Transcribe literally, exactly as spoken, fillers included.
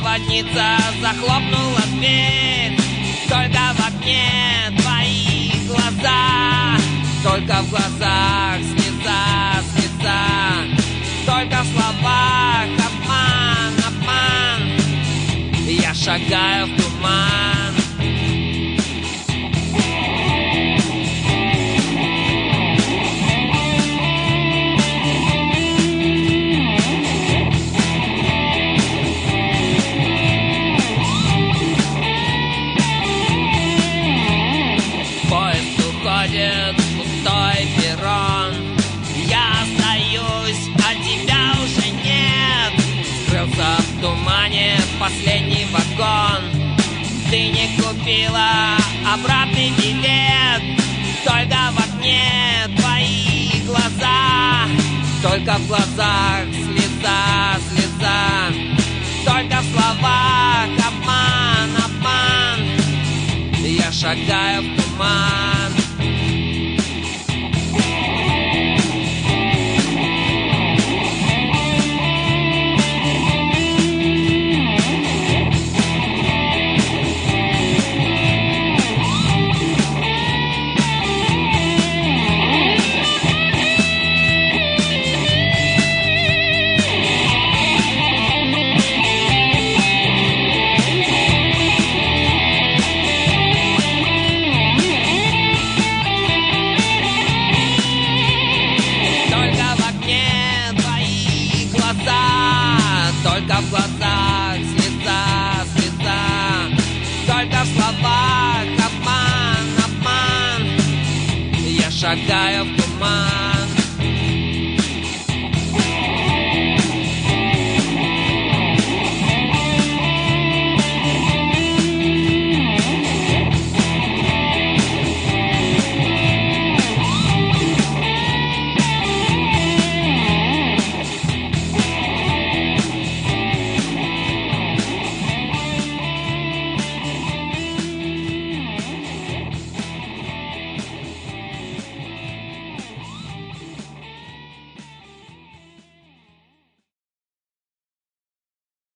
проводница захлопнула дверь. Только в окне твои глаза, только в глазах слеза, слеза, только в словах обман, обман. Я шагаю в туман. Пустой перрон, я остаюсь, а тебя уже нет. Скрылся в тумане последний вагон. Ты не купила обратный билет. Только в окне твои глаза, только в глазах слеза, слеза, только в словах обман, обман. Я шагаю в туман. Только в глазах слеза, слеза, только в словах обман, обман. Я шагаю в